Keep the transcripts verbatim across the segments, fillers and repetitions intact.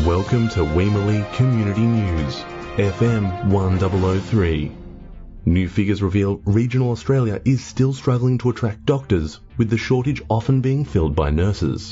Welcome to Weemallee Community News, F M one thousand three. New figures reveal regional Australia is still struggling to attract doctors, with the shortage often being filled by nurses.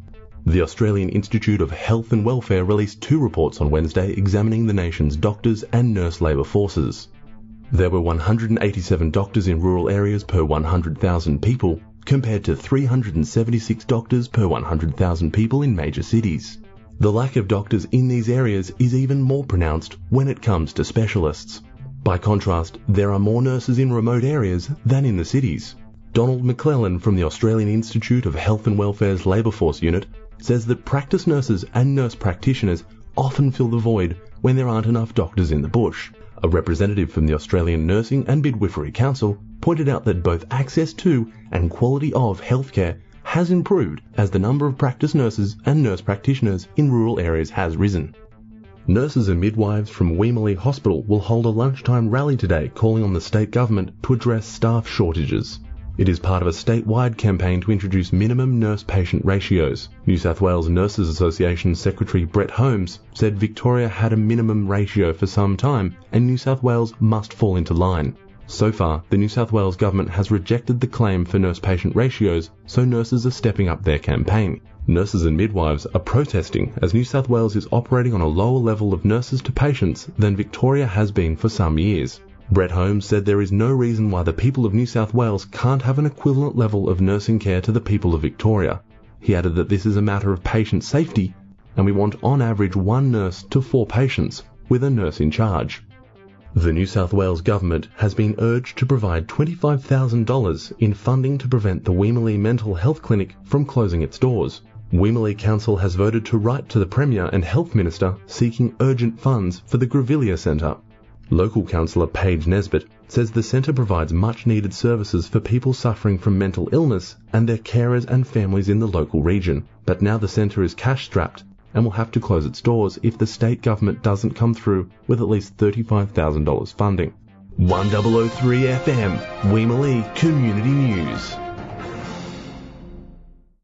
The Australian Institute of Health and Welfare released two reports on Wednesday examining the nation's doctors and nurse labour forces. There were one hundred eighty-seven doctors in rural areas per one hundred thousand people, compared to three hundred seventy-six doctors per one hundred thousand people in major cities. The lack of doctors in these areas is even more pronounced when it comes to specialists. By contrast, there are more nurses in remote areas than in the cities. Donald McClellan from the Australian Institute of Health and Welfare's Labour Force Unit says that practice nurses and nurse practitioners often fill the void when there aren't enough doctors in the bush. A representative from the Australian Nursing and Midwifery Council pointed out that both access to and quality of healthcare has improved as the number of practice nurses and nurse practitioners in rural areas has risen. Nurses and midwives from Weemallee Hospital will hold a lunchtime rally today calling on the state government to address staff shortages. It is part of a statewide campaign to introduce minimum nurse-patient ratios. New South Wales Nurses Association Secretary Brett Holmes said Victoria had a minimum ratio for some time and New South Wales must fall into line. So far, the New South Wales government has rejected the claim for nurse-patient ratios, so nurses are stepping up their campaign. Nurses and midwives are protesting as New South Wales is operating on a lower level of nurses to patients than Victoria has been for some years. Brett Holmes said there is no reason why the people of New South Wales can't have an equivalent level of nursing care to the people of Victoria. He added that this is a matter of patient safety, and we want on average one nurse to four patients, with a nurse in charge. The New South Wales government has been urged to provide twenty-five thousand dollars in funding to prevent the Weemallee Mental Health Clinic from closing its doors. Weemallee Council has voted to write to the Premier and Health Minister seeking urgent funds for the Grevillea Centre. Local councillor Paige Nesbitt says the centre provides much-needed services for people suffering from mental illness and their carers and families in the local region. But now the centre is cash-strapped and will have to close its doors if the state government doesn't come through with at least thirty-five thousand dollars funding. one thousand three F M, Weemallee Community News.